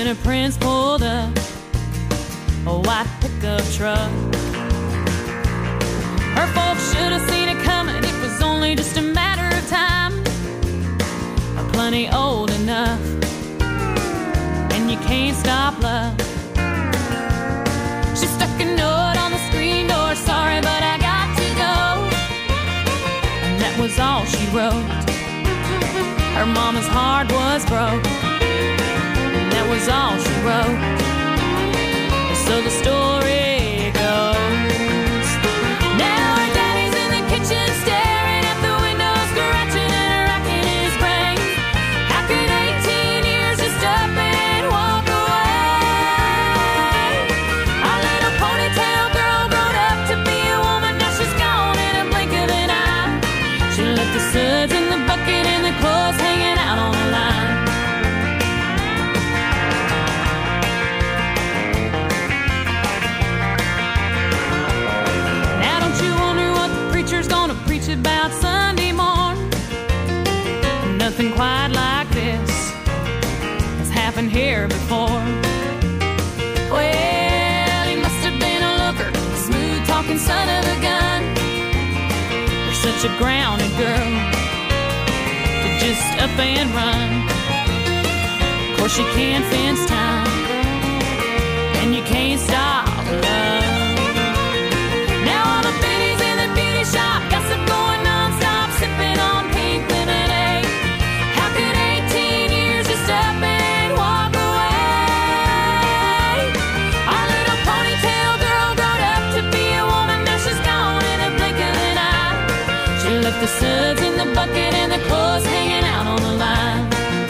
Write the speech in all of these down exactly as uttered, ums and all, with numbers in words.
a prince pulled up a white pickup truck. Her folks should have seen it coming. It was only just a matter of time. I'm plenty old enough, and you can't stop love. She stuck a note on the screen door, sorry, but I got to go. And that was all she wrote. Her mama's heart was broke, and that was all she wrote. And so the story goes. Now her daddy's in the kitchen staring at the window, scratching and racking his brain. How could eighteen years just up and walk away? Our little ponytail girl grown up to be a woman, now she's gone in a blink of an eye. She left the suds in the bucket and the clothes hanging out on the line. Now don't you wonder what the preacher's gonna preach about Sunday morn? Nothing quite like this has happened here before. Well, he must have been a looker, a smooth talking son of a gun. You're such a grounded girl, just up and run. Of course you can't fence time, and you can't stop love. Now all the biddies in the beauty shop, gossip going non-stop, sipping on pink lemonade. How could eighteen years just up and walk away? Our little ponytail girl grown up to be a woman, now she's gone in a blink of an eye. She left the suds in the bucket and the clothes hanging out on the line.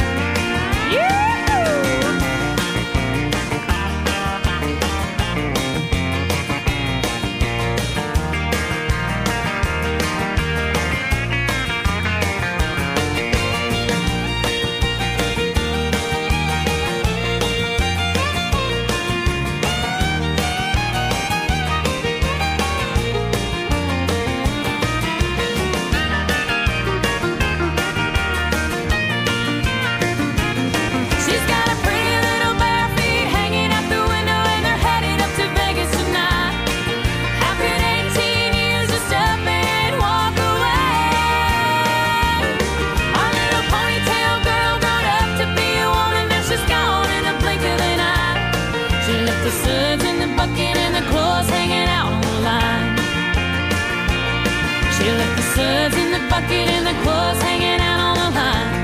And the clothes hanging out on the line.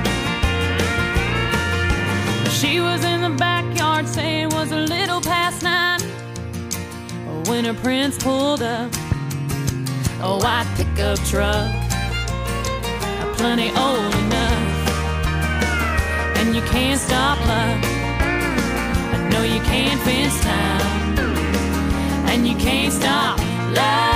She was in the backyard saying it was a little past nine when her prince pulled up a white pickup truck, plenty old enough, and you can't stop love. I know you can't fence time, and you can't stop love.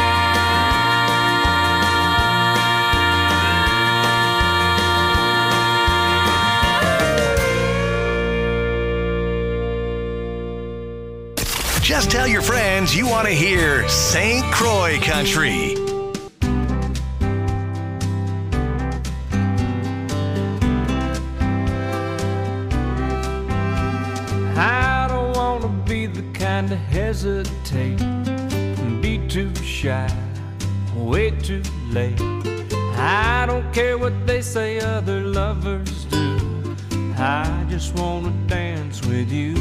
Just tell your friends you want to hear Saint Croix Country. I don't want to be the kind to hesitate and be too shy, way too late. I don't care what they say other lovers do. I just want to dance with you.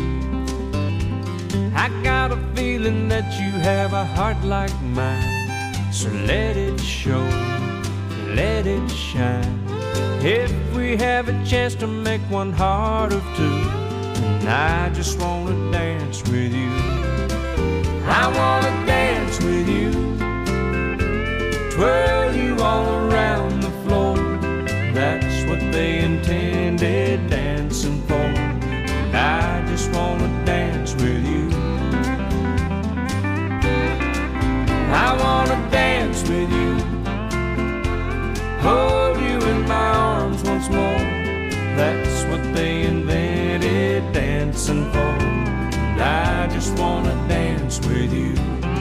I got a feeling that you have a heart like mine, so let it show, let it shine. If we have a chance to make one heart of two, then I just want to dance with you. I want to dance with you, twirl you all around the floor. That's what they intended dancing for, and I just want to dance with you. I wanna dance with you, hold you in my arms once more. That's what they invented dancing for, and I just wanna dance with you.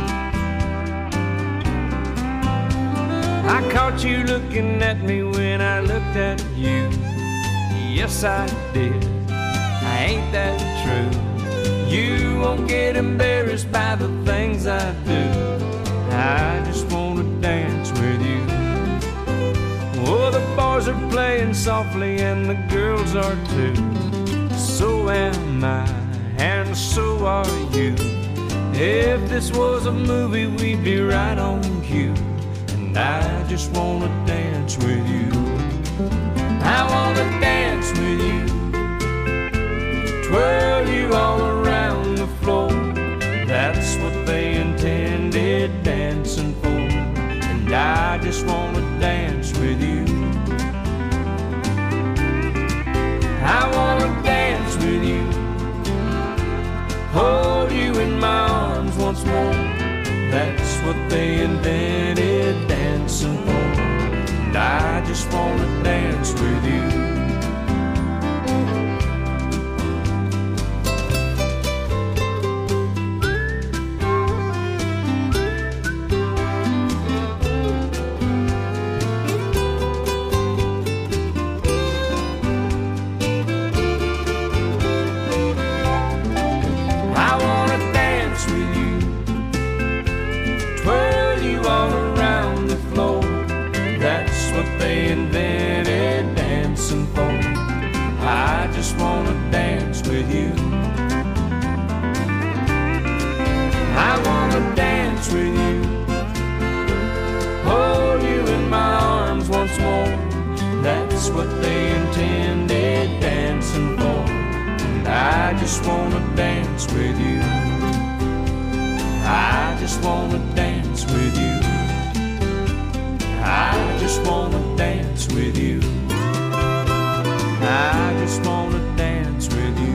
I caught you looking at me when I looked at you. Yes, I did. I ain't that true? You won't get embarrassed by the things I do. I just wanna dance with you. Oh, the boys are playing softly and the girls are too. So am I, and so are you. If this was a movie, we'd be right on cue. And I just wanna dance with you. I wanna dance with you, twirl you all around the floor. That's what they intended dancing for. And I just wanna dance with you. I wanna dance with you, hold you in my arms once more. That's what they invented dancing for. And I just wanna dance with you. What they intended dancing for. And I just wanna dance with you. I just wanna dance with you. I just wanna dance with you. I just wanna dance with you.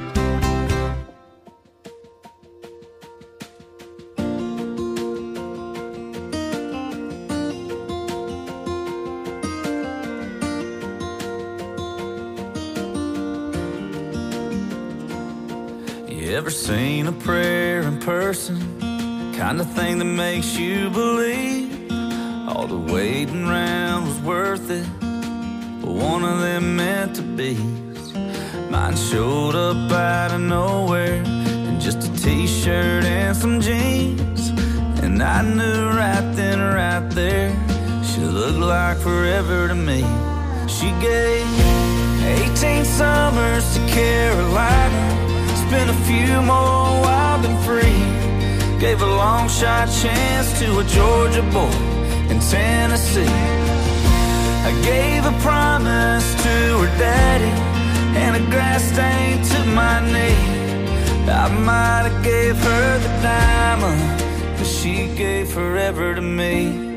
Ever seen a prayer in person? Kind of thing that makes you believe all the waiting around was worth it. But one of them meant to be. Mine showed up out of nowhere in just a t-shirt and some jeans. And I knew right then, right there, she looked like forever to me. She gave eighteen summers to Carolina, spent a few more wild and free. Gave a long shot chance to a Georgia boy in Tennessee. I gave a promise to her daddy and a grass stain to my knee. I might have gave her the diamond, but she gave forever to me.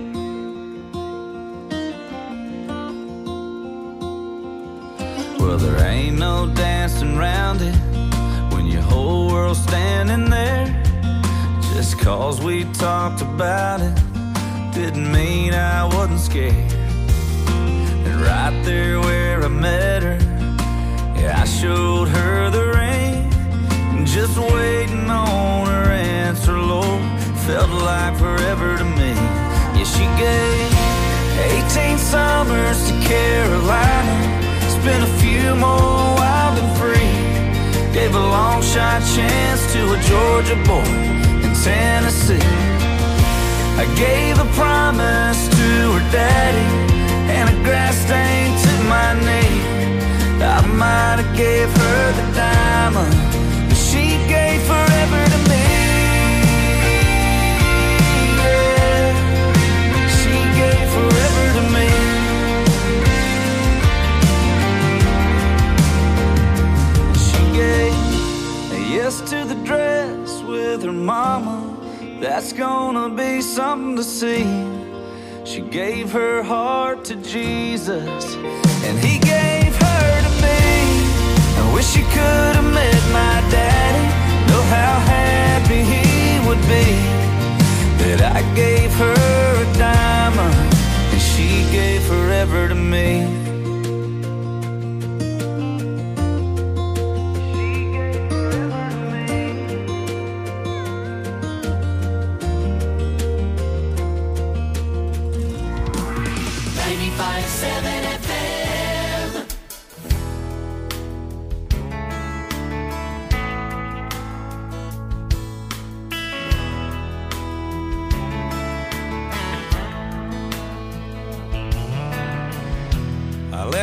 Well, there ain't no dancing around it when your whole world's standing there. Just cause we talked about it didn't mean I wasn't scared. And right there where I met her, yeah, I showed her the ring. Just waiting on her answer, Lord, felt like forever to me. Yeah, she gave eighteen summers to Carolina, spent a few more wild and free. Gave a long shot chance to a Georgia boy in Tennessee. I gave a promise to her daddy and a grass stain to my knee. I might have gave her the diamond, but she gave forever to me. Yeah, she gave forever to me. Yes to the dress with her mama, that's gonna be something to see. She gave her heart to Jesus, and he gave her to me. I wish she could have met my daddy, know how happy he would be that I gave her a diamond and she gave forever to me. ninety-five point seven F M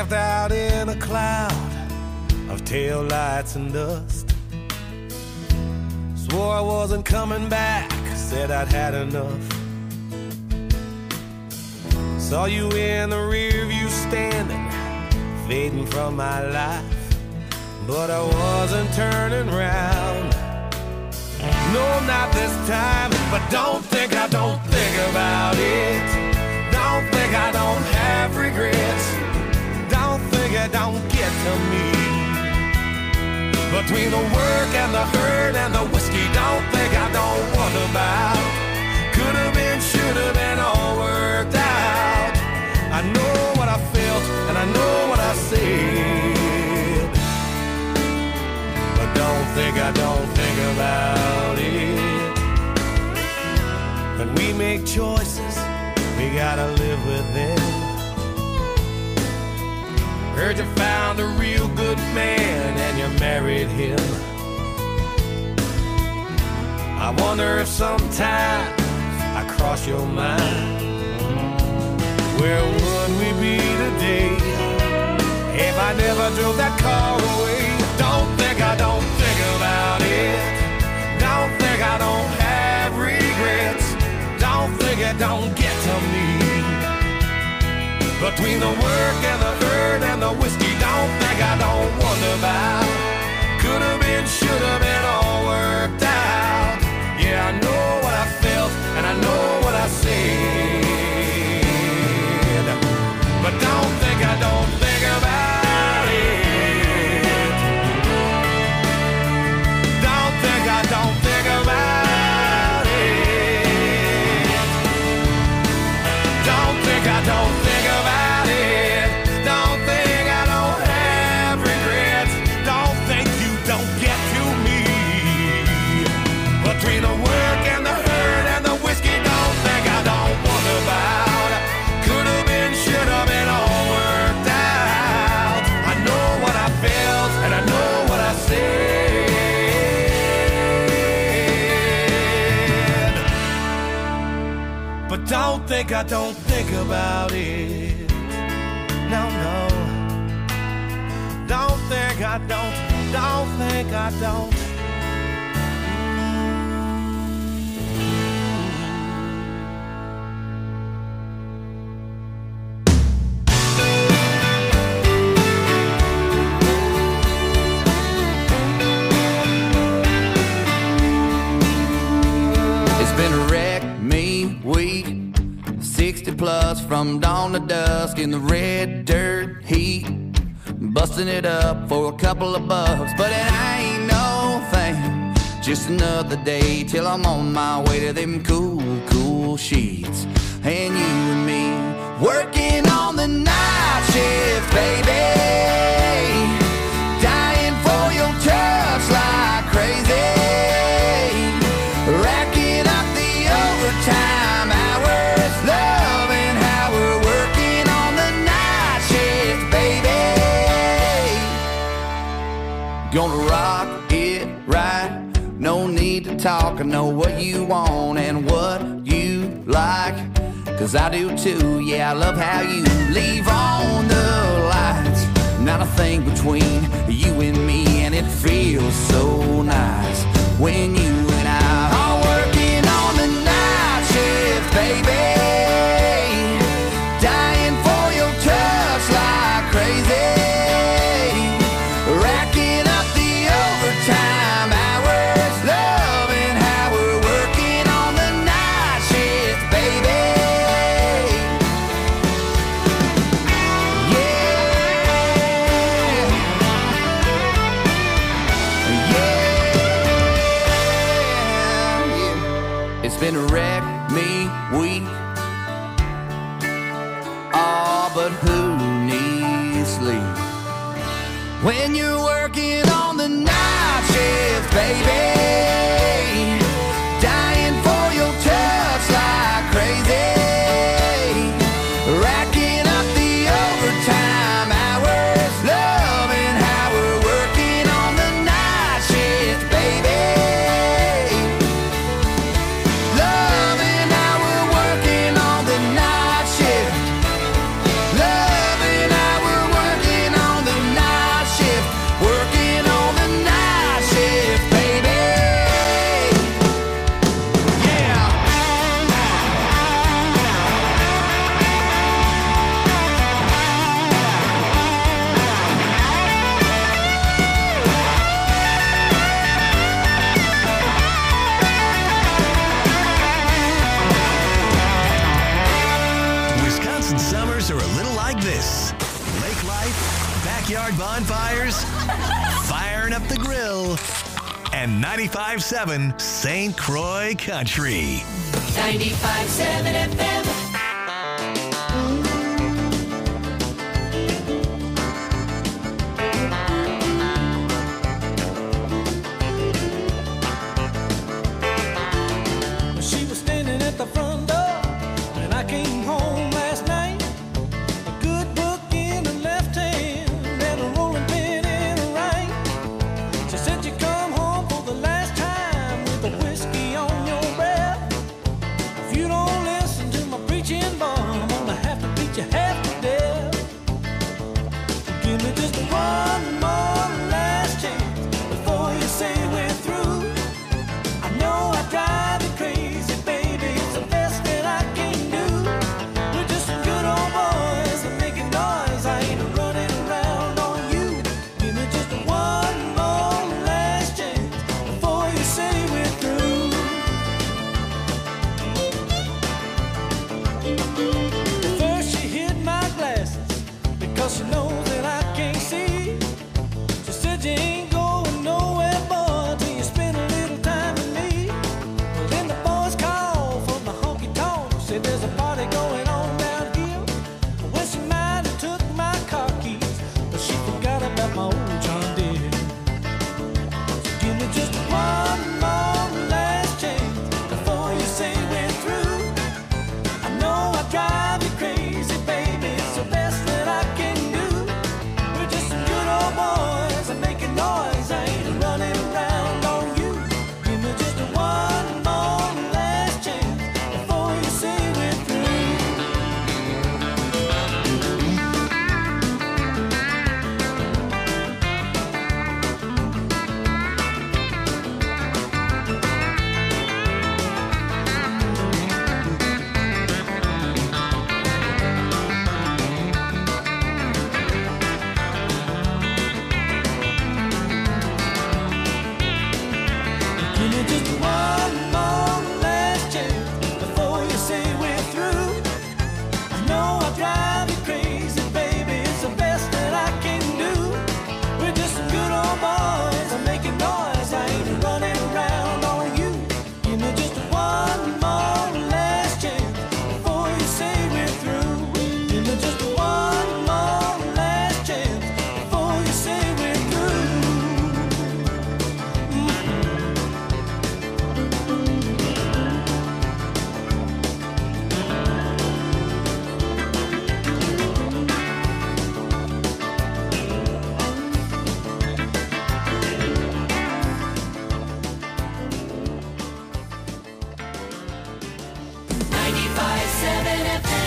camped out in a cloud of tail lights and dust. Swore I wasn't coming back, said I'd had enough. Saw you in the rear view standing, fading from my life, but I wasn't turning round. No, not this time, but don't think I don't think about it. Don't think I don't have regrets. Don't think I don't get to me. Between the work and the hurt and the whiskey, don't think I don't wonder about. Could have been, should have been, all worked out. I know what I felt and I know what I said, but don't think I don't think about it. When we make choices, we gotta live with them. Heard you found a real good man and you married him. I wonder if sometimes I cross your mind. Where would we be today if I never drove that car away? Don't think I don't think about it. Don't think I don't have regrets. Don't think it don't get to me. Between the work and the hurt and the whiskey, don't think I don't wonder about. Could have been, should have been, all worked out. Yeah, I know what I felt and I know what I said, but don't think I don't think about it. Don't think I don't think about it. Don't think I don't think about it. Don't think I don't have regrets. Don't think you don't get to me. Between the work and the hurt and the whiskey, don't think I don't wonder about. Could have been, should have been, all worked out. I know what I felt and I know what I said, but don't think I don't think about it. No, no. Don't think I don't, don't think I don't. Plus from dawn to dusk in the red dirt heat, busting it up for a couple of bucks, but it ain't no thing. Just another day till I'm on my way to them cool, cool sheets. And you and me working on the night shift, baby, dying for your touch like crazy, racking up the overtime hours, loving how we're working on the night shift, baby. Gonna rock it right, no need to talk. I know what you want and what you like, 'cause I do too. Yeah, I love how you leave on the lights. Not a thing between you and me, and it feels so nice when you and I are working on the night shift, baby, dying for your touch like crazy, racking up the overtime hours, loving how we're working on the night shift, baby. It's been a wreck me week. Oh, but who needs sleep when you're working on the night shift, baby, dying for your touch like crazy, racking up the overtime hours, loving how we're working on the night shift, baby. Working on the night shift, loving how we're working Up the Grill, and ninety-five point seven Saint Croix Country. ninety-five point seven F M. She was standing at the front door when I came home last night. A good book in her left hand and a rolling pin in her right. She said you come home for the last time with a whiskey on your breath. If you don't listen to my preaching, boy, I'm gonna have to beat you half to death. Give me just one more last chance before you say we're through. I know I drive you crazy, baby, it's the best that I can do. We're just some good old boys and making noise. I ain't running around on you. Give me just one more last chance before you say we're through. First she hid my glasses because she knows that I can't see. She said you ain't going nowhere, boy, till you spend a little time with me. Well, then the boys called from the honky tonk, said there's a party going on down here. Well, she might have took my car keys, but she forgot about my old John Deere. So give me just one more last chance before you say we're through. I know I drive you crazy, baby, it's the best that I can do. We're just some good old boys and making noise. I ain't running around on you. Give me just one more last chance before you say we're through. Give me just one more last chance before you say we're through. I know I drive you crazy, baby, it's the best that I can do. We're just some good old boys, I'm making noise. I ain't running around on you. Give me just one more last chance before you say we're through. Give me just one more last chance before you say we're through. ninety-five point seven F M.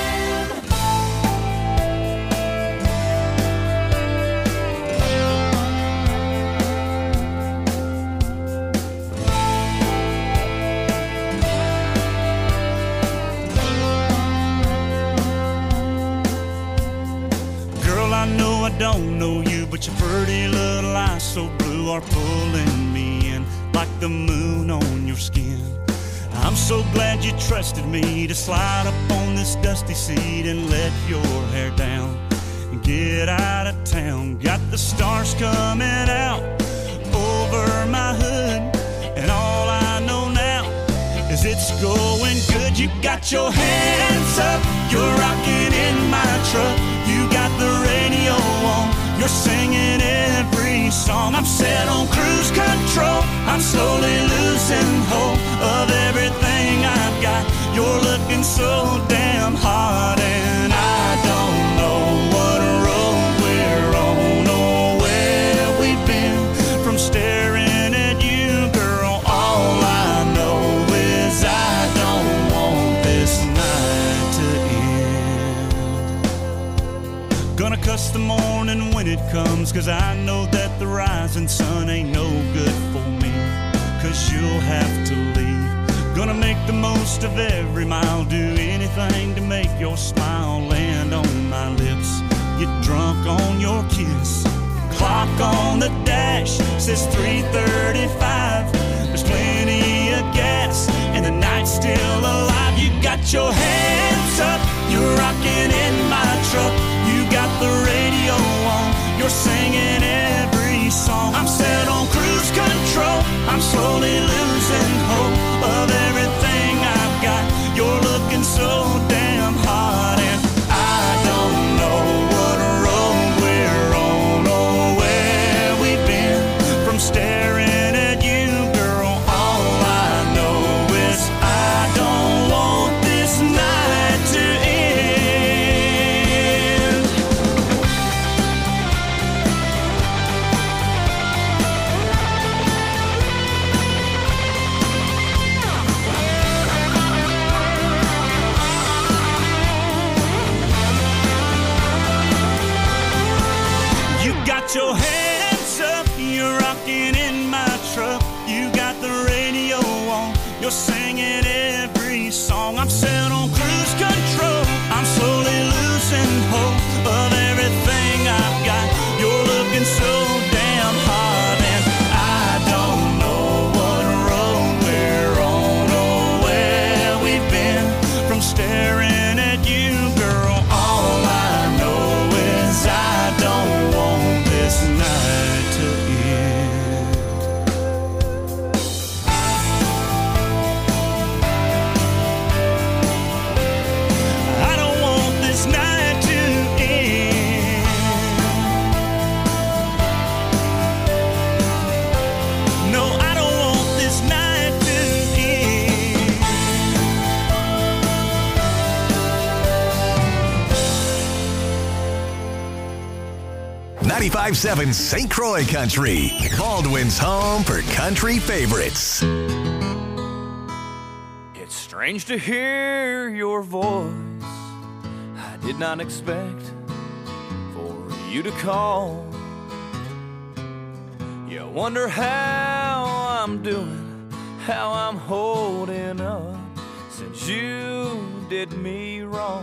Girl, I know I don't know you, but your pretty little eyes so blue are pulling me in like the moon on your skin. I'm so glad you trusted me to slide up on this dusty seat and let your hair down and get out of town. Got the stars coming out over my hood, and all I know now is it's going good. You got your hands up, you're rocking in my truck. You got the radio on, you're singing every song. I'm set on cruise control, I'm slowly losing hope of everything I've got. You're looking so damn hot, and I don't know what road we're on or where we've been from staring at you, girl. All I know is I don't want this night to end. Gonna cuss the morning when it comes, 'cause I know that the rising sun ain't no good for me, 'cause you'll have to leave. Gonna make the most of every mile, do anything to make your smile land on my lips. Get drunk on your kiss. Clock on the dash says three thirty-five. There's plenty of gas and the night's still alive. You got your hands up, you're rocking in my truck. You got the radio on, you're singing every song. I'm saying ninety-five point seven Saint Croix Country, Baldwin's home for country favorites. It's strange to hear your voice. I did not expect for you to call. You wonder how I'm doing, how I'm holding up since you did me wrong.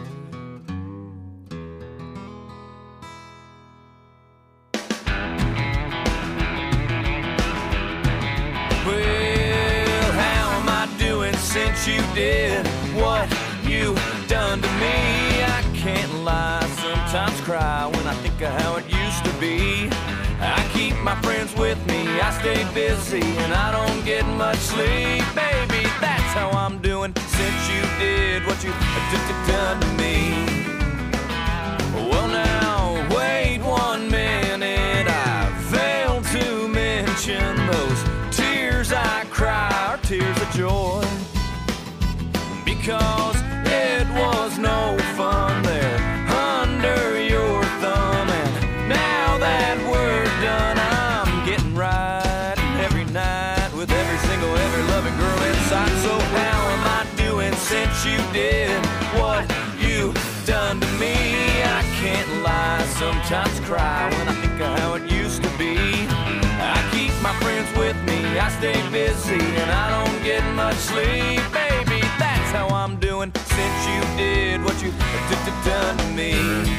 Well, how am I doing since you did what you done to me? I can't lie, sometimes cry when I think of how it used to be. I keep my friends with me, I stay busy, and I don't get much sleep. Baby, that's how I'm doing since you did what you done to me. Well now, wait one minute, I failed to mention those tears I cry are tears of joy, because it was no fun there under your thumb. And now that we're done, I'm getting right every night with every single, every loving girl inside. So how am I doing since you did what you done to me? I can't lie, sometimes cry when I think of how it used to be. I keep my friends with me, I stay busy, and I don't get much sleep. Baby, that's how I'm doing since you did what you done to me.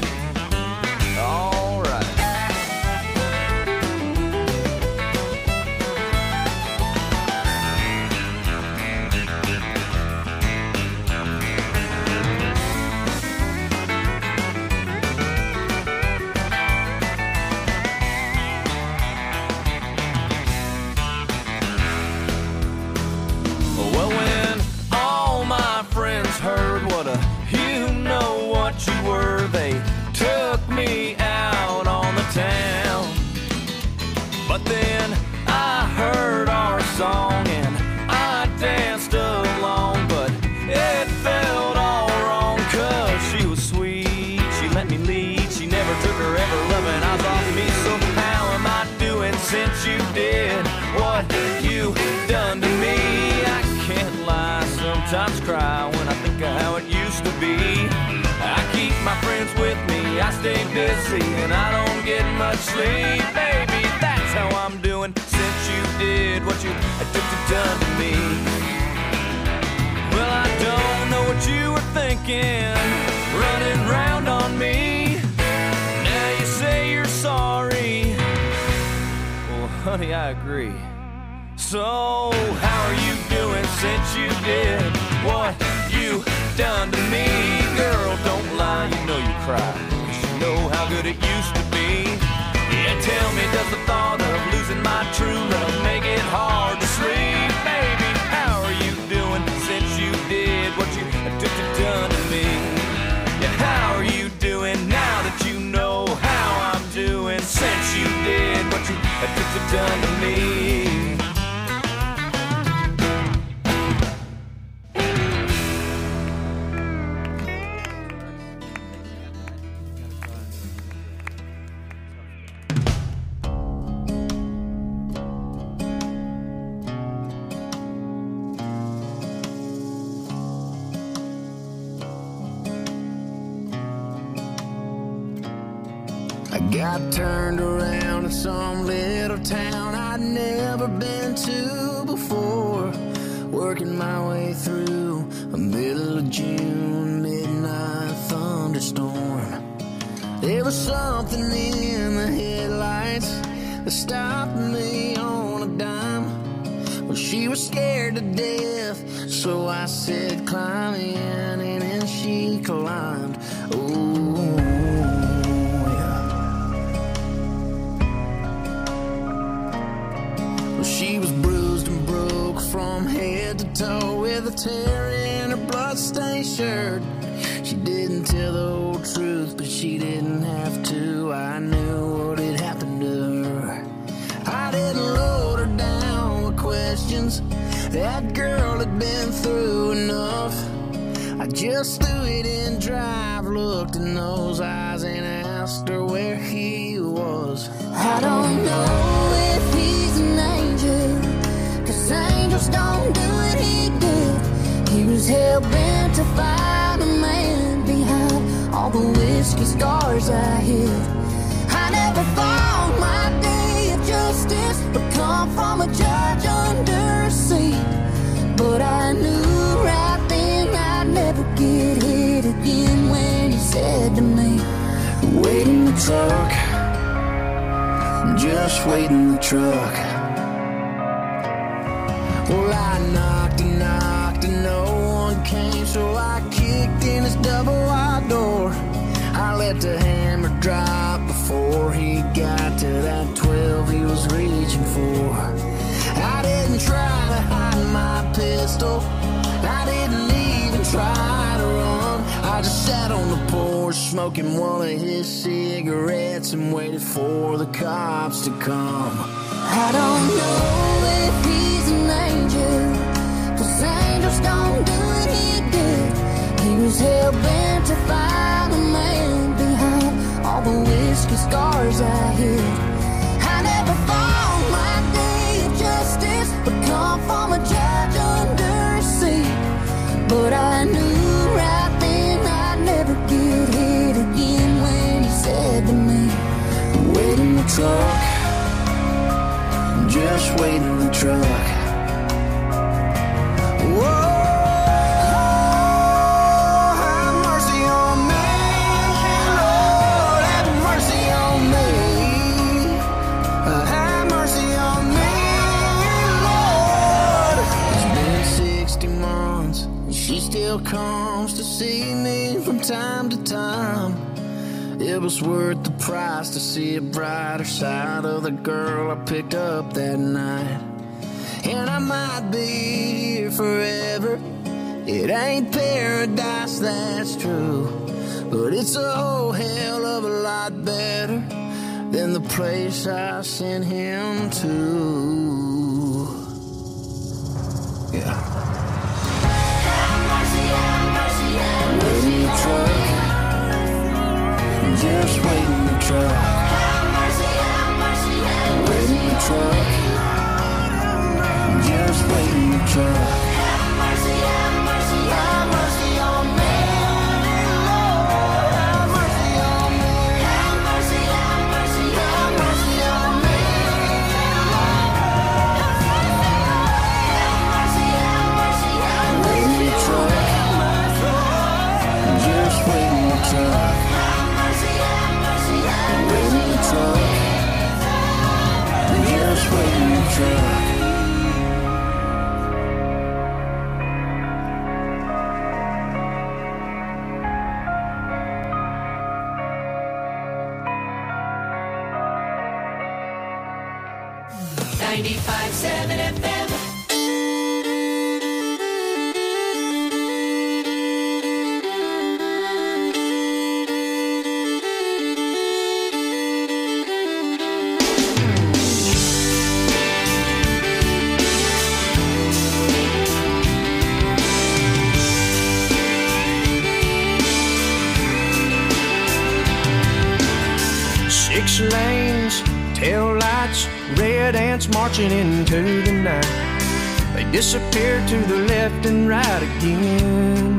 All right. Heard what a you know what you were, they took me out on the town. But then I heard our song and I danced along, but it felt all wrong, cause she was sweet, she let me lead, she never took her ever loving eyes off me. So how am I doing since you did what you done to me? I can't lie, sometimes cry when I think of how it used to be. I keep my friends with me, I stay busy, and I don't get much sleep. Baby, that's how I'm doing since you did what you done to me. Well, I don't know what you were thinking, running round on me. Now you say you're sorry. Well, honey, I agree. So how are you doing since you did what you done to me? Girl, don't lie, you know you cry, cause you know how good it used to be. Yeah, tell me, does the thought of losing my true love make it hard to sleep? Baby, how are you doing since you did what you done to me? Yeah, how are you doing now that you know how I'm doing since you did what you done to me? Got turned around in some little town I'd never been to before, working my way through a middle of June midnight thunderstorm. There was something in the headlights that stopped me on a dime. Well, she was scared to death, so I said climb in, and then she climbed. Oh, she was bruised and broke from head to toe, with a tear in her bloodstained shirt. She didn't tell the whole truth, but she didn't have to. I knew what had happened to her. I didn't load her down with questions. That girl had been through enough. I just threw it in drive, looked in those eyes, and asked her where he was. I don't know if he's an angel, 'cause angels don't do what he did. He was hell-bent to find a man behind all the whiskey scars I hid. I never thought my day of justice would come from a judge under a seat, but I knew right then I'd never get hit again when he said to me, wait in the truck, just wait in the truck. Well, I knocked and knocked and no one came, so I kicked in his double wide door. I let the hammer drop before he got to that twelve he was reaching for. I didn't try to hide my pistol, I didn't even try to run. I just sat on the porch smoking one of his cigarettes and waited for the cops to come. I don't know if he's an angel, 'cause angels don't do what he did. He was hell-bent to find a man behind all the whiskey scars I hid. I never thought my day of justice would come from a judge under a seat, but I knew right then I'd never get hit again when he said to me, wait in the truck, just wait in the truck. Whoa. Comes to see me from time to time. It was worth the price to see a brighter side of the girl I picked up that night. And I might be here forever, it ain't paradise, that's true, but it's a whole hell of a lot better than the place I sent him to. Yeah. Wait in the truck, just wait in the truck. Wait in the truck, just wait in the truck. Have mercy, have mercy, have mercy on me, Lord. Have mercy on me. Have mercy, have mercy, have mercy on me, Lord. Have mercy, have mercy, have mercy. Wait in the truck. Just wait in the truck. Have mercy, have mercy, have mercy. Wait in the truck. Just wait in the truck. ninety-five point seven F M. Six lanes, tail lights, red ants marching into the night. They disappear to the left and right again.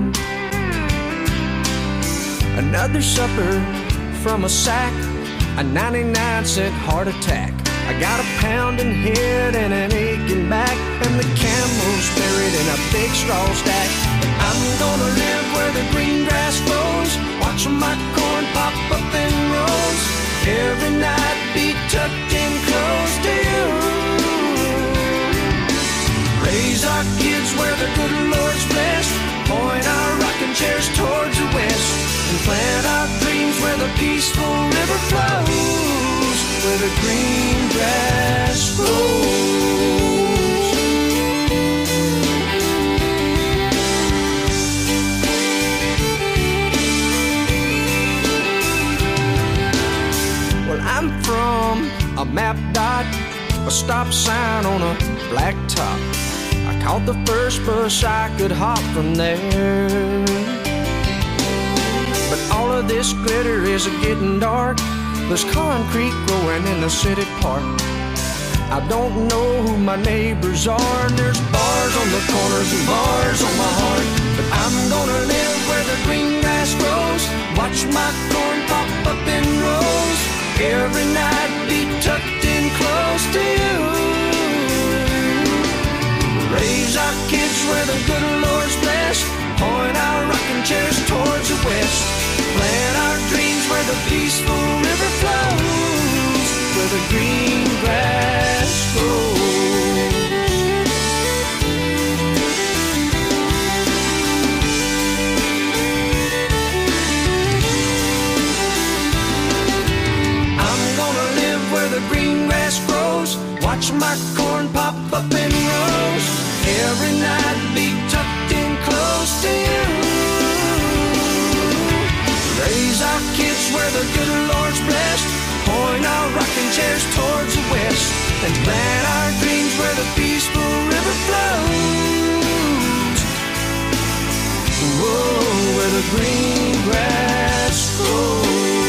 Another supper from a sack, a ninety-nine cent heart attack. I got a pounding head and an aching back, and the camel's buried in a big straw stack. But I'm gonna live where the green grass grows, watching my corn pop up in rows. Every night be tucked in close to you. Raise our kids where the good Lord's blessed, point our rocking chairs towards the west, and plant our dreams where the peaceful river flows, where the green grass grows. Well, I'm from a map dot, a stop sign on a black top. I caught the first bus I could hop from there. But all of this glitter is a getting dark, There's concrete growing in the city park. I don't know who my neighbors are, and there's bars on the corners and bars on my heart. But I'm gonna live where the green grass grows, watch my corn pop up in rows, every night be tucked in close to you. Raise our kids where the good Lord's blessed, point our rocking chairs towards the west, plant our dreams where the peaceful river flows, where the green grass grows. I'm gonna live where the green grass grows, watch my corn pop up in rows, every night be tucked in close to you. Raise our kids where the good Lord's blessed, point our rocking chairs towards the west, and plant our dreams where the peaceful river flows. Whoa, where the green grass grows.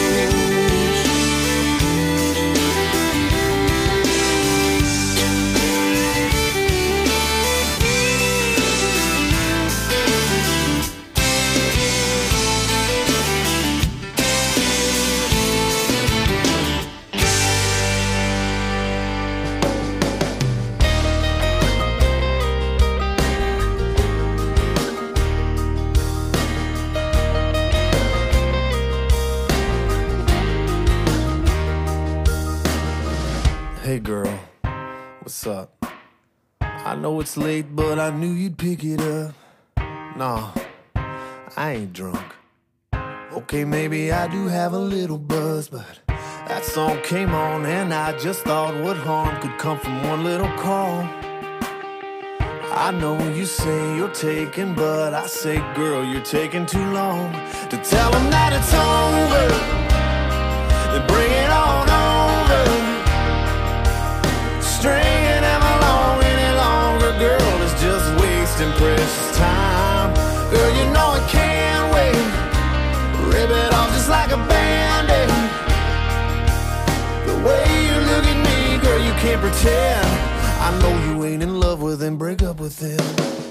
Hey girl, what's up? I know it's late, but I knew you'd pick it up. Nah, I ain't drunk. Okay, maybe I do have a little buzz, but that song came on and I just thought what harm could come from one little call. I know you say you're taking, but I say, girl, you're taking too long to tell them that it's over. Then bring it on over. Stringing them along any longer, girl, is just wasting precious time. Girl, you know it can't wait. Rip it off just like a band-aid. The way you look at me, girl, you can't pretend. I know you ain't in love with him, break up with him.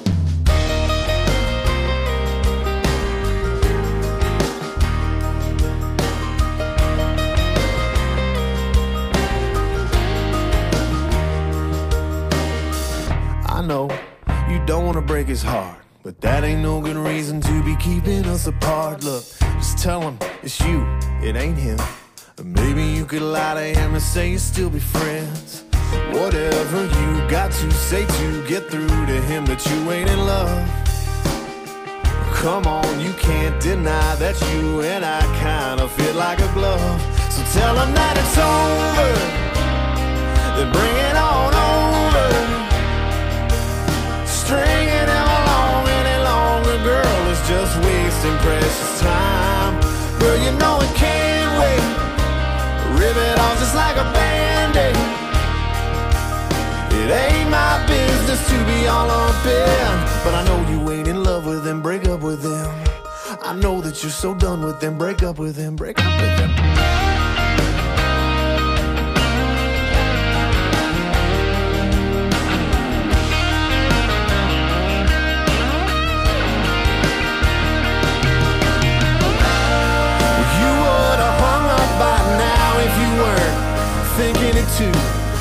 I know you don't want to break his heart, but that ain't no good reason to be keeping us apart. Look, just tell him it's you, it ain't him. Or maybe you could lie to him and say you still be friends. Whatever you got to say to get through to him that you ain't in love. Come on, you can't deny that you and I kinda fit like a glove. So tell him that it's over, then bring it on over. Stringing him along any longer, girl, is just wasting precious time. Girl, you know it can't wait. Rip it off just like a band-aid. It ain't my business to be all up in, but I know you ain't in love with him, break up with him. I know that you're so done with him, break up with him, break up with him. Thinking it too.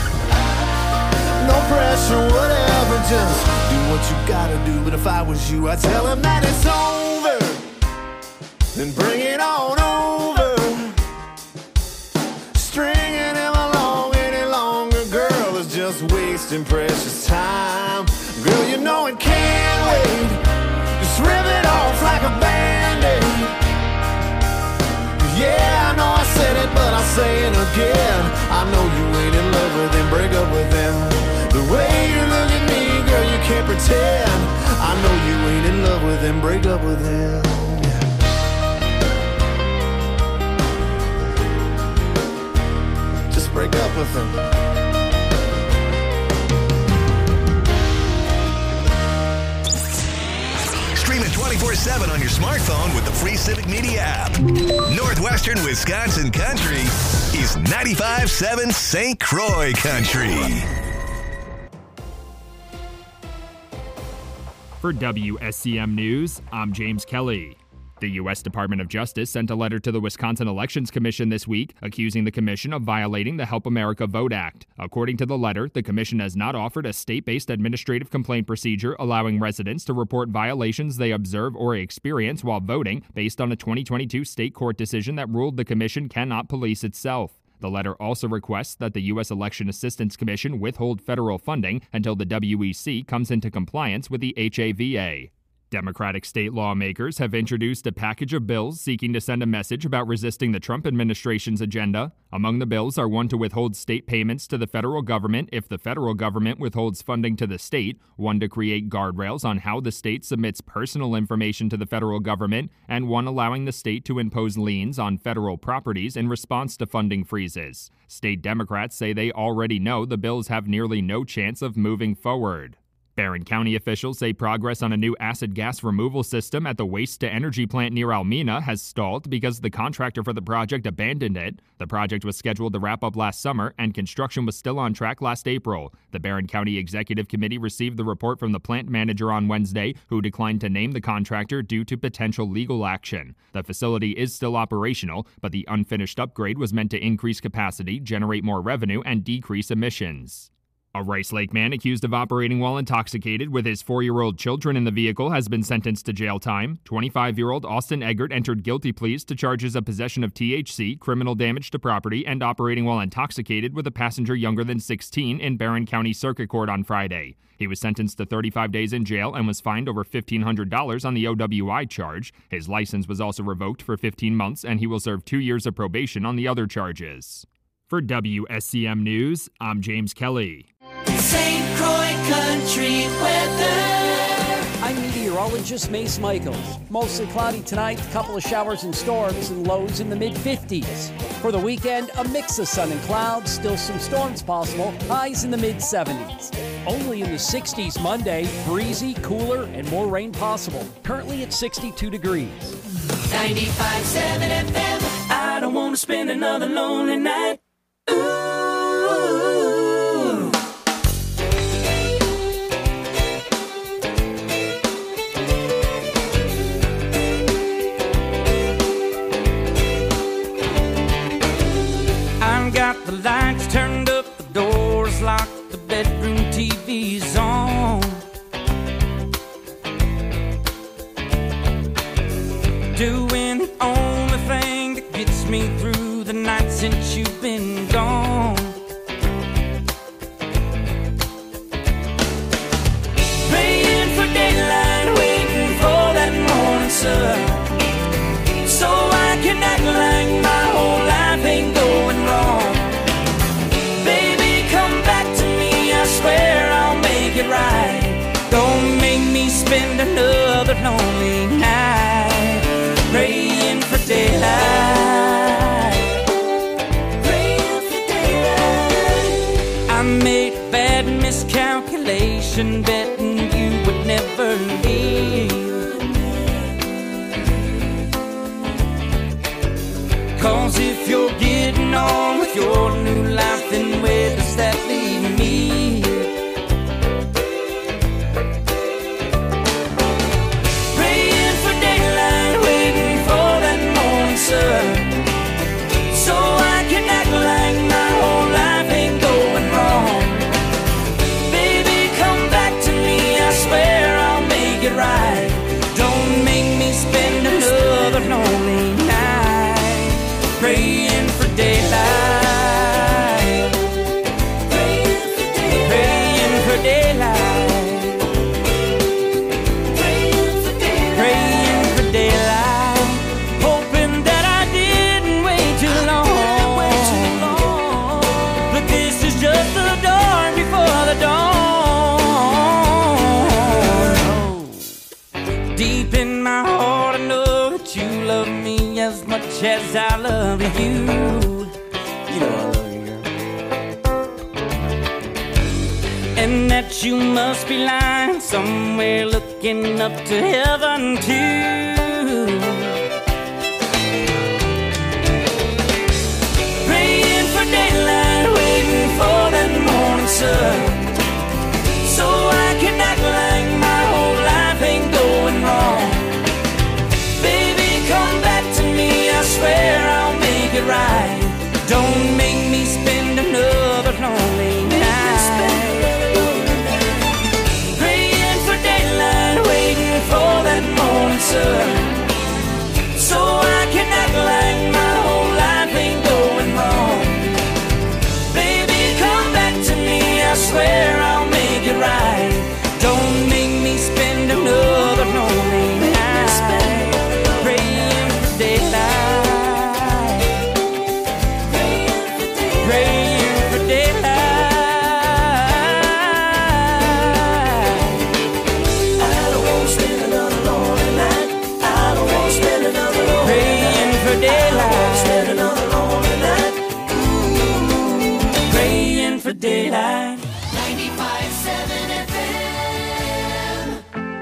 No pressure, whatever, just do what you gotta do. But if I was you, I'd tell him that it's over, then bring it on over. Stringing him along any longer, girl, is just wasting precious time. Girl, you know it can't wait. Just rip it off like a band-aid. Yeah, I know I said it, but I'll say it again. I know you ain't in love with him, break up with him. The way you look at me, girl, you can't pretend. I know you ain't in love with him, break up with him. Just break up with him. Stream it twenty-four twenty-four seven on your smartphone with the free Civic Media app. Northwestern Wisconsin Country is ninety-five point seven Saint Croix Country. For W S C M News, I'm James Kelly. The U S Department of Justice sent a letter to the Wisconsin Elections Commission this week accusing the commission of violating the Help America Vote Act. According to the letter, the commission has not offered a state-based administrative complaint procedure allowing residents to report violations they observe or experience while voting based on a twenty twenty-two state court decision that ruled the commission cannot police itself. The letter also requests that the U S Election Assistance Commission withhold federal funding until the W E C comes into compliance with the H A V A. Democratic state lawmakers have introduced a package of bills seeking to send a message about resisting the Trump administration's agenda. Among the bills are one to withhold state payments to the federal government if the federal government withholds funding to the state, one to create guardrails on how the state submits personal information to the federal government, and one allowing the state to impose liens on federal properties in response to funding freezes. State Democrats say they already know the bills have nearly no chance of moving forward. Barron County officials say progress on a new acid gas removal system at the waste-to-energy plant near Almena has stalled because the contractor for the project abandoned it. The project was scheduled to wrap up last summer, and construction was still on track last April. The Barron County Executive Committee received the report from the plant manager on Wednesday, who declined to name the contractor due to potential legal action. The facility is still operational, but the unfinished upgrade was meant to increase capacity, generate more revenue, and decrease emissions. A Rice Lake man accused of operating while intoxicated with his four-year-old children in the vehicle has been sentenced to jail time. twenty-five-year-old Austin Eggert entered guilty pleas to charges of possession of T H C, criminal damage to property, and operating while intoxicated with a passenger younger than sixteen in Barron County Circuit Court on Friday. He was sentenced to thirty-five days in jail and was fined over fifteen hundred dollars on the O W I charge. His license was also revoked for fifteen months, and he will serve two years of probation on the other charges. For W S C M News, I'm James Kelly. Saint Croix Country weather. I'm meteorologist Mace Michaels. Mostly cloudy tonight, a couple of showers and storms, and lows in the mid fifties. For the weekend, a mix of sun and clouds, still some storms possible, highs in the mid seventies. Only in the sixties Monday, breezy, cooler, and more rain possible. Currently at sixty-two degrees. ninety-five point seven F M. I don't want to spend another lonely night. Ooh. Got the lights turned up, the doors locked, the bedroom T V's on. Doing the only thing that gets me through the night since you've been gone. Praying for daylight, waiting for that morning sun, so I can act like my whole life ain't going wrong. I swear I'll make it right. Don't make me spend another lonely night praying for daylight. Praying for daylight. I made a bad miscalculation, betting you would never leave. 'Cause if you're getting on with your new life, then where does that leave me? So I can act like my whole life ain't going wrong. Baby, come back to me, I swear I'll make it right. Don't make me spend another lonely night praying for daylight. Praying for daylight. Praying for daylight. Praying for daylight. Praying for daylight. Deep in my heart, I know that you love me as much as I love you. You know I love you, girl. And then that you must be lying somewhere looking up to heaven too. Praying for daylight, waiting for that morning sun, so I can act like my whole life ain't going wrong. Baby, come back to me, I swear I'll make it right. Don't make me spend another lonely night. Praying for daylight, waiting for that morning sun, so I can act like my whole life ain't going wrong. Baby, come back to me, I swear I'll make it right. Don't make me spend another lonely night. Praying for daylight. Daylight. ninety-five seven F M.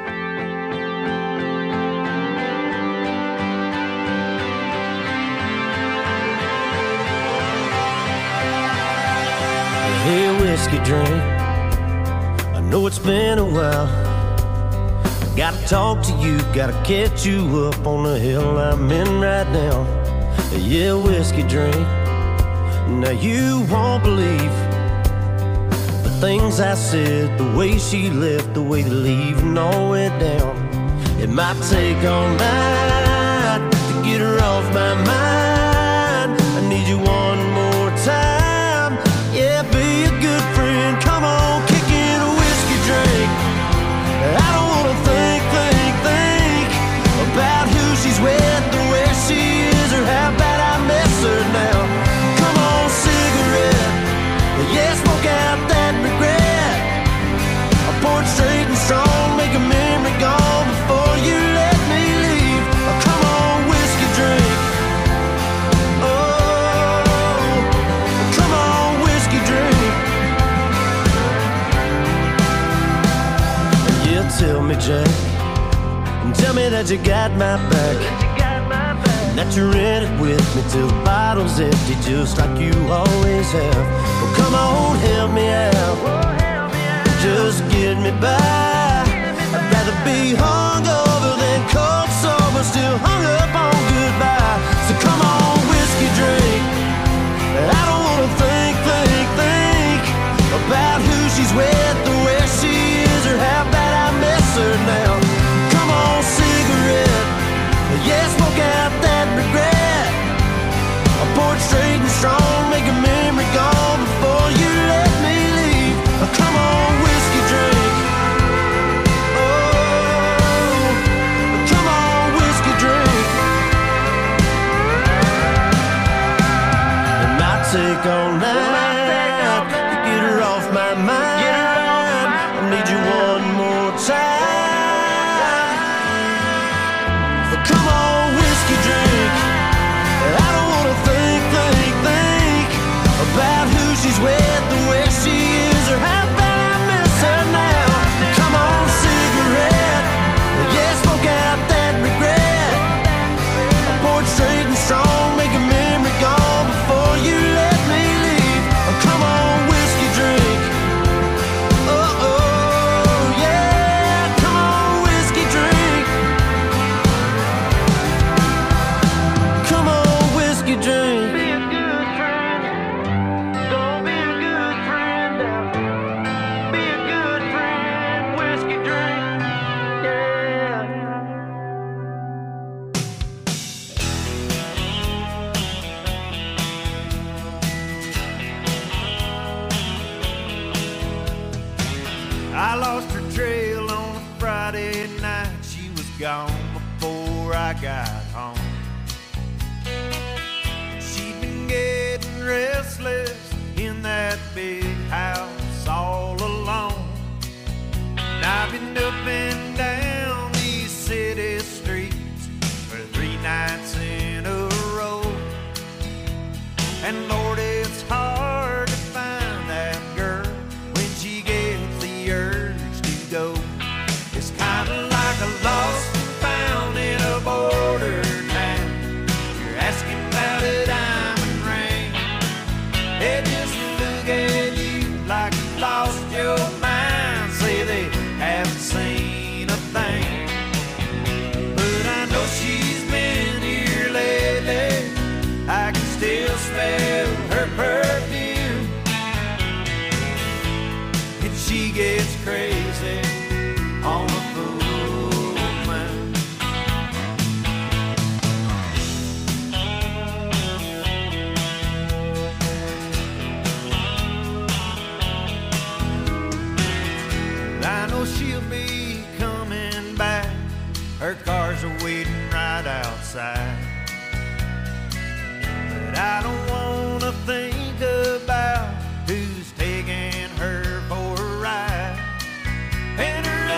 Hey, whiskey drink, I know it's been a while. Gotta talk to you, gotta catch you up on the hill I'm in right now. Yeah, whiskey drink, now you won't believe things I said, the way she left, the way the leaving all went down. It might take all night to get her off my mind. I need you one more time. Yeah, be a good friend. Come on, kick in a whiskey drink. I don't wanna think, think, think about who she's with or where she is or how bad I miss her now. Come on, cigarette. Yeah, smoke out that regret. I pour it straight and strong, make a memory gone before you let me leave. Oh, come on, whiskey drink. Oh, come on, whiskey drink. Yeah, tell me, Jack, and tell me that you got my back, that you're in it with me till the bottle's empty, just like you always have. Well, come on, help me out, just get me by. I'd rather be hungover than cold sober, still hung up on goodbye. So come on, whiskey drink. I don't wanna think, think, think about who she's with or where she is or how bad I miss her now. Come on, cigarette. Yeah, smoke out that regret. I pour it straight and strong, make a memory gone before you let me leave. Oh, come on, whiskey drink. Oh, come on, whiskey drink. It might take all night to get her off my mind. I need you one more time. Come on, whiskey drink. I don't wanna think, think, think about who she's with or where she is or how bad I miss her now. Come on, cigarette. Yeah, smoke out that regret. I pour it straight and strong, make a memory gone before you let me leave. Oh, come on, whiskey drink. Oh, oh, yeah. Come on, whiskey drink. Come on, whiskey drink. Be a good friend. Don't be a good friend now. Be a good friend. Whiskey drink. Yeah. I lost her trail on a Friday night. She was gone before I got home. She'd been getting restless in that big house all alone. And I've been up and down these city streets for three nights in a row. And Lord, it's hard to find that girl when she gets she gets crazy on a full moon. I know she'll be coming back. Her cars are waiting right outside. But I don't wanna think about who's taking her for a ride. And her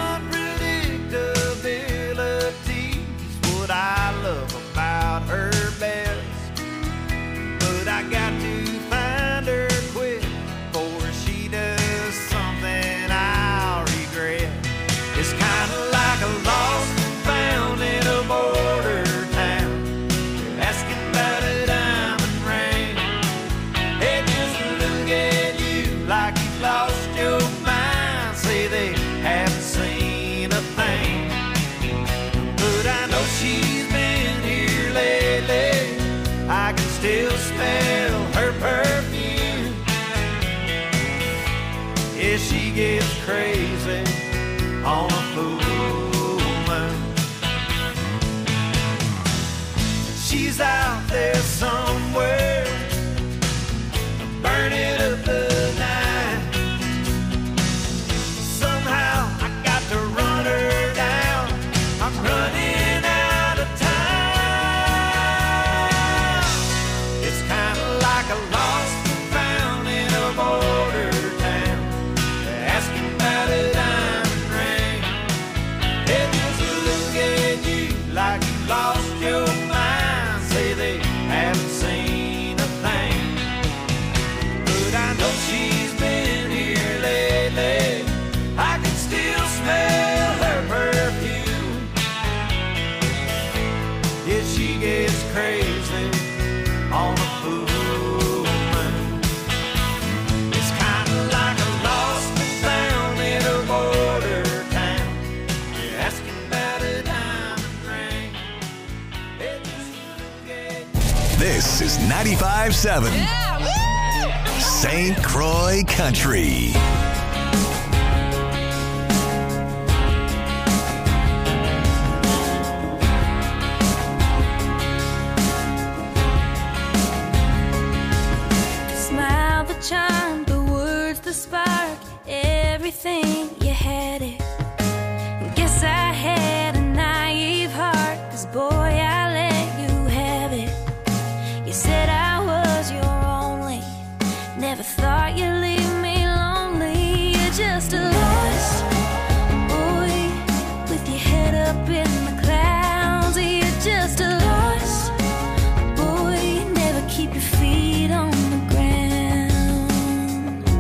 unpredictability's what I love about her best. But I got to find her quick before she does something I'll regret. It's kinda like a lost and found in a border town. You're asking about a diamond ring. They just look at you like you've lost your mind. Say they haven't seen a thing. But I know she's been here lately. I can still smell her perfume. Yeah, she gets crazy on a full moon. She's out there somewhere, burning up the night. Somehow I got to run her down. I'm running out of time. It's kind of like a lost and found in a border town. They're asking about a diamond ring. They just look at you like you lost your mind. Say they haven't seen a thing. But I know she's been here lately. I can still smell her perfume. Yeah, she gets crazy on a full moon. It's kind of like a lost and found in a border town. You're asking about a diamond ring. They just look at This is ninety-five seven Saint Croix Country. The smile, the charm, the words, the spark, everything, you had it. Guess I had a naive heart, 'cause boy, I let you have it. You said I was your only, never thought you'd leave me lonely. You're just a lost boy with your head up in the clouds. You're just a lost boy, never keep your feet on the ground.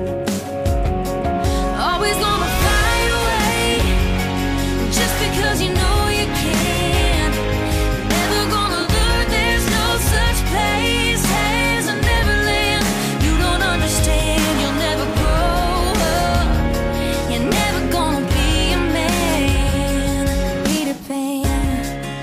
Always gonna fly away just because you know you can. Never gonna learn there's no such place as a Neverland. You don't understand, you'll never grow up. You're never gonna be a man, Peter Pan.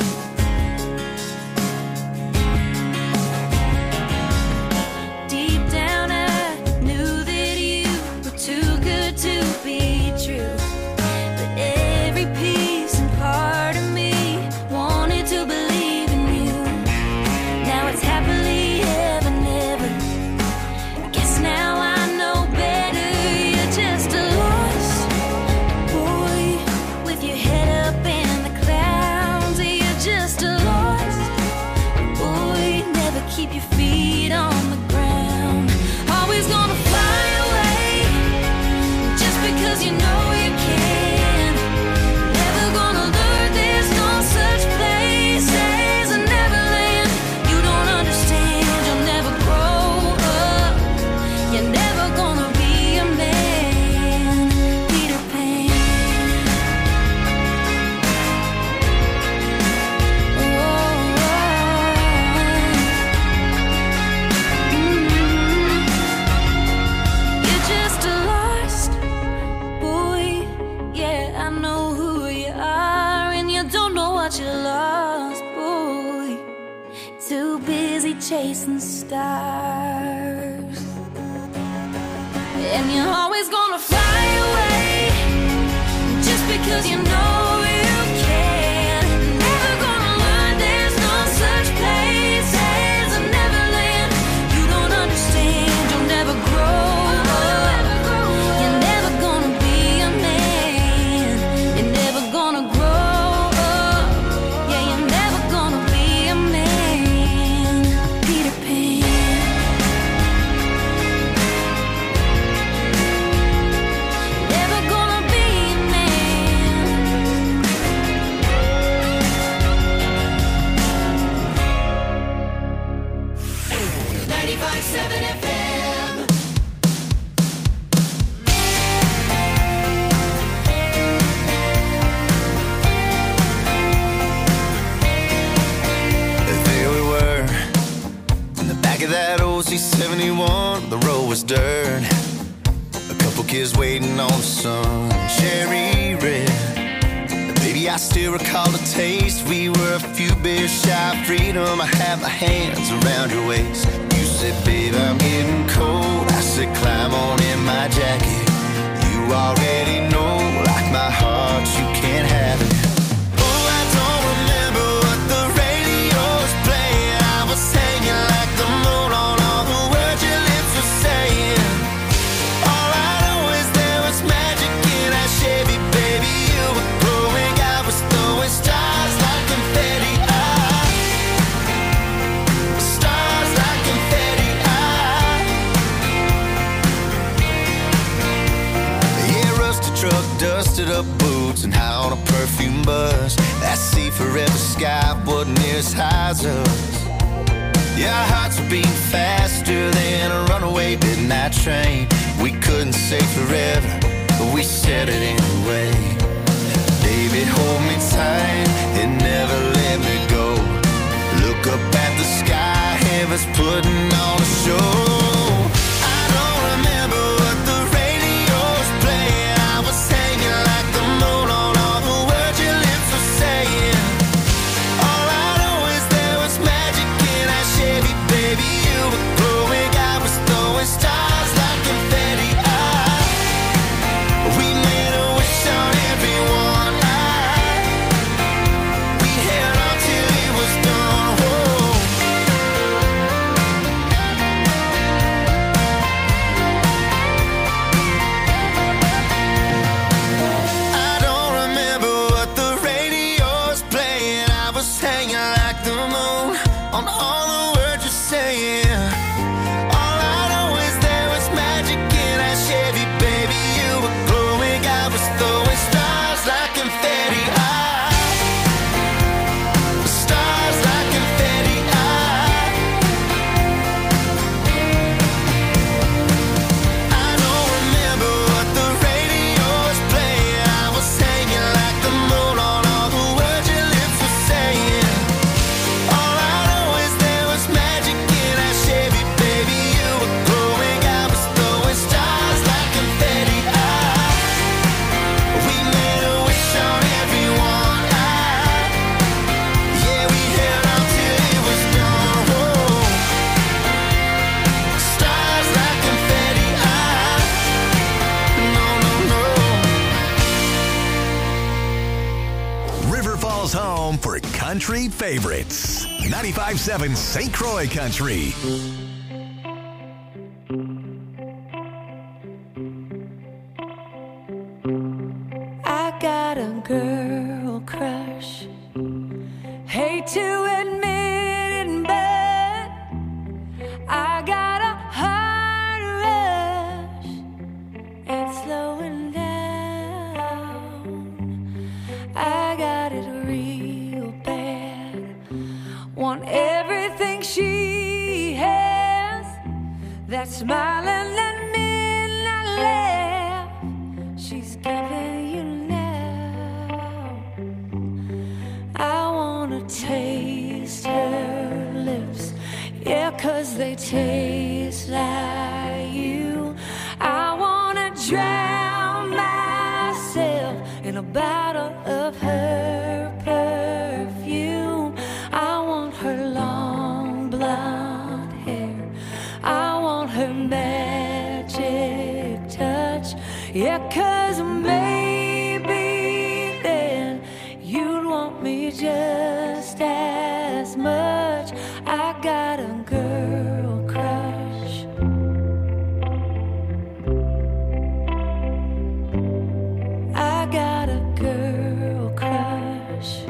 Deep down I knew that you were too good to be true. But every piece and part of me wanted to believe in you. Now it's happily ever, never. Guess now I know better. You're just a lost boy with your head up in the clouds. You're just a lost boy, never keep your feet on the ground. Always gonna fly away just because you know you can. Never gonna learn there's no such place as a Neverland. You don't understand, you'll never grow up. You're never gonna be a man, Peter Pan. Oh, mm. You're just a lost boy. Yeah, I know who you are, and you don't know what you lost, boy. Too busy chasing stars. and you're always gonna fly away just because you know you can. Never gonna learn there's no such place as a Neverland. You don't understand, you'll never grow up. You're never gonna be a man. You're never gonna grow up. Yeah, you're never gonna be a man. Peter Pan. Never gonna be a man. ninety-five seven F M. There we were, in the back of that old C seventy-one. The road was dirt, a couple kids waiting on the sun, cherry red. Baby, I still recall the taste. We were a few beers shy of freedom. I had my hands around your waist. You said, babe, I'm getting cold. I said, climb on in my jacket. You already know, like my heart, you can't have it. Oh, I don't remember what the radio was playing. I was hanging like the moon on all the words your lips were saying. All I know is there was magic in that Chevy, baby. You were glowing, I was throwing stars like confetti. Ah, stars like confetti. Ah, yeah, rusted truck, dusted up boots, and high on a perfume bus. That sea forever sky wasn't near as high as us. Yeah, our hearts were beating faster than a runaway midnight train. We couldn't say forever, but we said it anyway. Baby, hold me tight and never let me go. Look up at the sky, heaven's putting on a show. I don't remember what the radio was playing. I was hanging like the moon on all the words your lips were saying. All I know is there was magic in that Chevy, baby. You were glowing, I was throwing stars like confetti. Ah, we made a wish on everyone. Ah, we held on till it was done. Whoa. I don't remember what the radio was playing. I was hanging like the moon on all the words you're saying. All I know is there was magic in that Chevy, baby. You were glowing, I was throwing stars like confetti. Ah, stars like confetti. Ah, I don't remember what the radio was playing. I was hanging like the moon on all the words your lips were saying. All I know is there was magic in that Chevy, baby. You were glowing, I was throwing stars like confetti. Ah, we made a wish on everyone. Ah, yeah, we held on till it was done. Whoa. Stars like confetti. Ah, no, no, no. River Falls home for country favorites. ninety-five seven Saint Croix Country. I got a girl crush. Hate to admit it, but I got a heart rush. It's slowing down. I got it real bad. Want everything she has. That smiling and midnight laugh she's giving you now. I wanna taste her lips, yeah, 'cause they taste like you. I wanna drown myself in a bottle of her perfume. I want her long blonde hair. I want her magic Yeah, 'cause maybe then you'd want me just as much. I got a girl crush. I got a girl crush.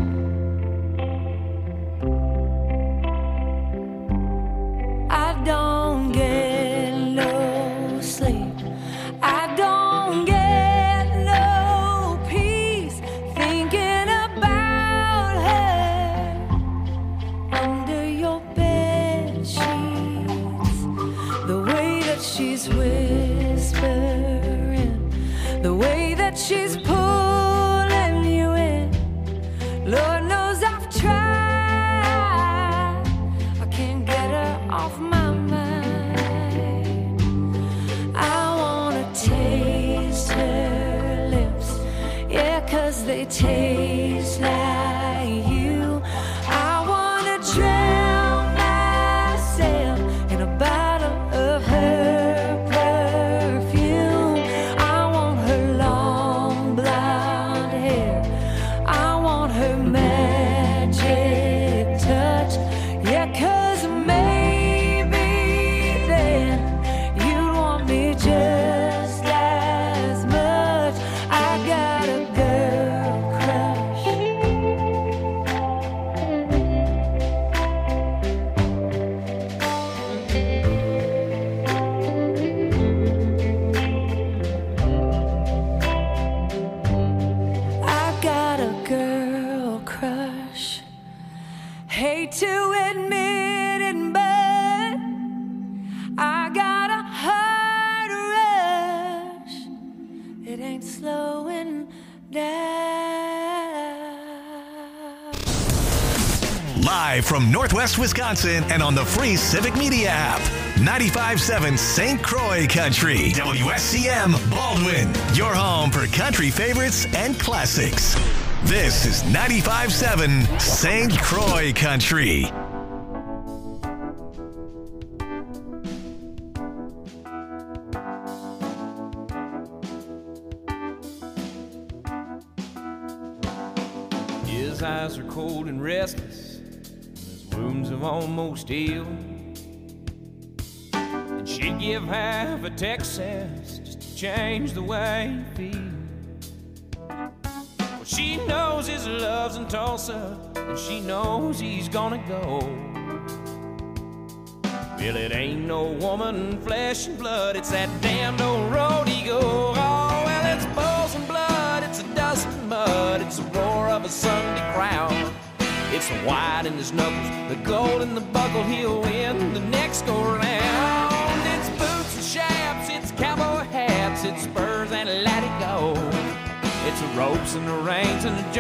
I don't get no sleep. I don't get no peace thinking about her under your bed sheets. The way that she's whispering, the way that she's pulling you in. Lord knows I've tried. I can't get her off my mind. I wanna taste her lips, yeah, 'cause they taste like you. I wanna drown myself in a bottle of her perfume. I want her long blonde hair. I want her magic touch. Yeah, 'cause maybe then you'd want me just as much. I got a girl crush. I got a girl crush. Hate to admit it, but I got a heart rush. It ain't slowing down. Live from Northwest Wisconsin and on the free Civic Media app. ninety-five point seven Saint Croix Country. W S C M Baldwin. Your home for country favorites and classics. This is ninety-five point seven Saint Croix Country. His eyes are cold and restless, his wounds have almost healed. And she'd give half a Texas just to change the way you feel. Well, she knows his love's in Tulsa, and she knows he's gonna go. Well, it ain't no woman, flesh and blood, it's that damned old road he go. Oh, well, it's bulls and blood, it's a dust and mud, it's the roar of a Sunday crowd. It's the white in his knuckles, the gold in the buckle, he'll win the next go round. It's boots and chaps, it's cowboy hats, it's spurs and a let it go. It's the ropes and the reins and the